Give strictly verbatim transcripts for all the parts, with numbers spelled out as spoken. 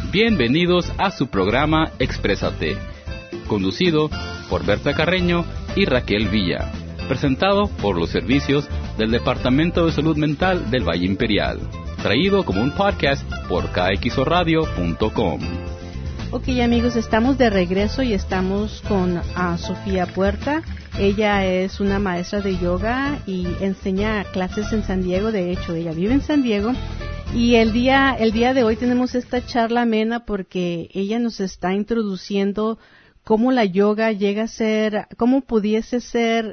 Bienvenidos a su programa Exprésate, conducido por Berta Carreño y Raquel Villa, presentado por los servicios del Departamento de Salud Mental del Valle Imperial, traído como un podcast por k x o radio punto com. Ok, amigos, estamos de regreso y estamos con uh, Sofía Puerta. Ella es una maestra de yoga y enseña clases en San Diego. De hecho, ella vive en San Diego. Y el día, el día de hoy tenemos esta charla amena porque ella nos está introduciendo cómo la yoga llega a ser, cómo pudiese ser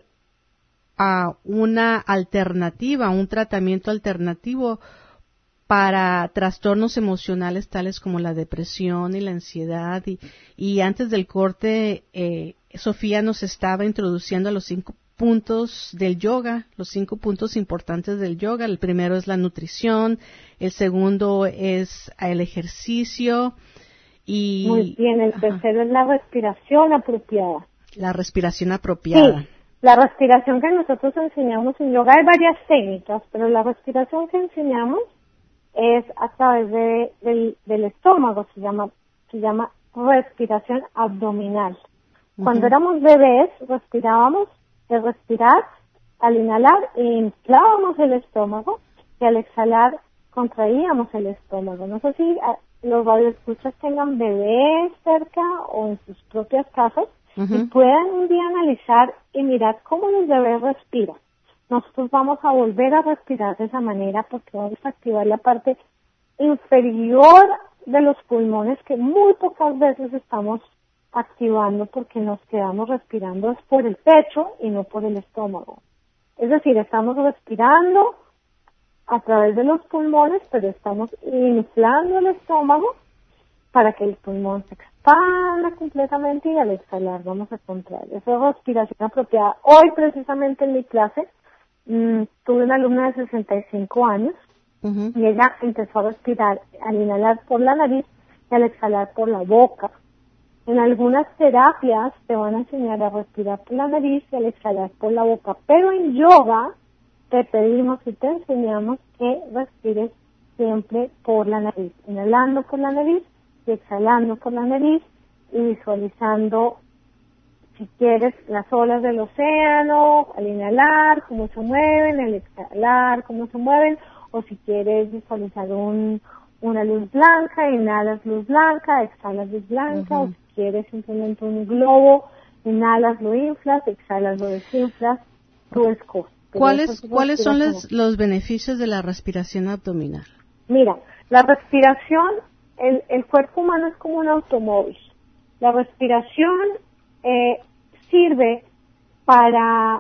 uh, una alternativa, un tratamiento alternativo para trastornos emocionales tales como la depresión y la ansiedad. Y, y antes del corte, eh, Sofía nos estaba introduciendo a los cinco puntos del yoga, los cinco puntos importantes del yoga. El primero es la nutrición, el segundo es el ejercicio y... Muy bien, el tercero Ajá. es la respiración apropiada. La respiración apropiada. Sí, la respiración que nosotros enseñamos en yoga, hay varias técnicas, pero la respiración que enseñamos es a través de, del, del estómago, se llama, se llama respiración abdominal. Uh-huh. Cuando éramos bebés, respirábamos, de respirar, al inhalar, inflábamos el estómago, y al exhalar, contraíamos el estómago. No sé si uh, los radioescuchas tengan bebés cerca o en sus propias casas, uh-huh. y puedan un día analizar y mirar cómo los bebés respiran. Nosotros vamos a volver a respirar de esa manera porque vamos a activar la parte inferior de los pulmones que muy pocas veces estamos activando porque nos quedamos respirando es por el pecho y no por el estómago. Es decir, estamos respirando a través de los pulmones, pero estamos inflando el estómago para que el pulmón se expanda completamente y al exhalar vamos a contraer. Esa es respiración apropiada. Hoy precisamente en mi clase mmm, tuve una alumna de sesenta y cinco años uh-huh. y ella empezó a respirar al inhalar por la nariz y al exhalar por la boca. En algunas terapias te van a enseñar a respirar por la nariz y al exhalar por la boca, pero en yoga te pedimos y te enseñamos que respires siempre por la nariz, inhalando por la nariz y exhalando por la nariz y visualizando, si quieres, las olas del océano, al inhalar, cómo se mueven, al exhalar, cómo se mueven, o si quieres visualizar un, una luz blanca, inhalas luz blanca, exhalas luz blanca, uh-huh. o si quieres simplemente un globo, inhalas, lo inflas, exhalas, lo desinflas, tú escoges. ¿Cuáles, ¿cuáles son los, los beneficios de la respiración abdominal? Mira, la respiración, el, el cuerpo humano es como un automóvil. La respiración eh, sirve para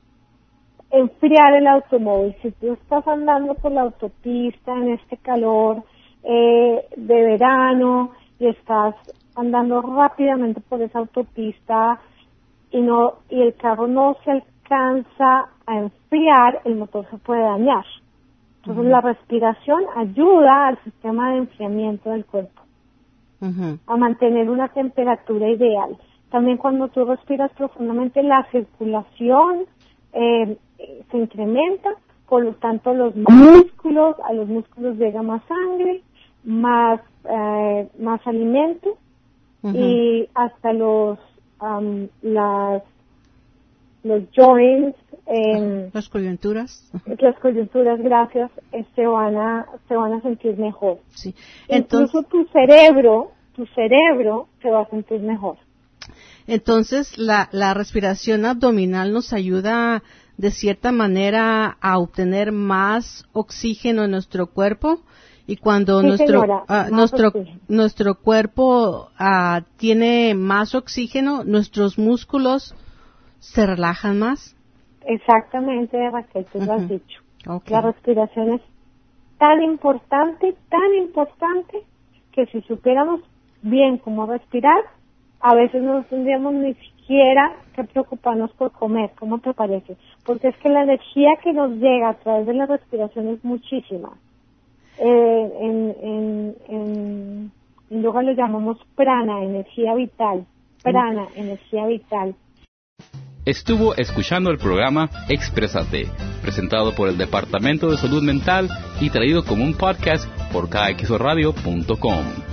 enfriar el automóvil. Si tú estás andando por la autopista en este calor eh, de verano y estás andando rápidamente por esa autopista y no y el carro no se alcanza a enfriar, el motor se puede dañar. Entonces uh-huh. la respiración ayuda al sistema de enfriamiento del cuerpo uh-huh. a mantener una temperatura ideal. También cuando tú respiras profundamente, la circulación eh, se incrementa, por lo tanto los músculos, a los músculos llega más sangre, más eh, más alimento uh-huh. y hasta los um, las los joints, eh, las coyunturas, las coyunturas, gracias, eh, se van a se van a sentir mejor. Sí. Entonces, incluso tu cerebro, tu cerebro se va a sentir mejor. Entonces, la la respiración abdominal nos ayuda de cierta manera a obtener más oxígeno en nuestro cuerpo. Y cuando sí, nuestro señora, uh, nuestro oxígeno. nuestro cuerpo uh, tiene más oxígeno, nuestros músculos se relajan más. Exactamente, Raquel, tú uh-huh. lo has dicho. Okay. La respiración es tan importante, tan importante, que si supiéramos bien cómo respirar, a veces no tendríamos ni siquiera que preocuparnos por comer. ¿Cómo te parece? Porque es que la energía que nos llega a través de la respiración es muchísima. Eh, en, en, en, en yoga lo llamamos prana, energía vital. Prana, uh-huh. energía vital. Estuvo escuchando el programa Exprésate, presentado por el Departamento de Salud Mental y traído como un podcast por k x o radio punto com.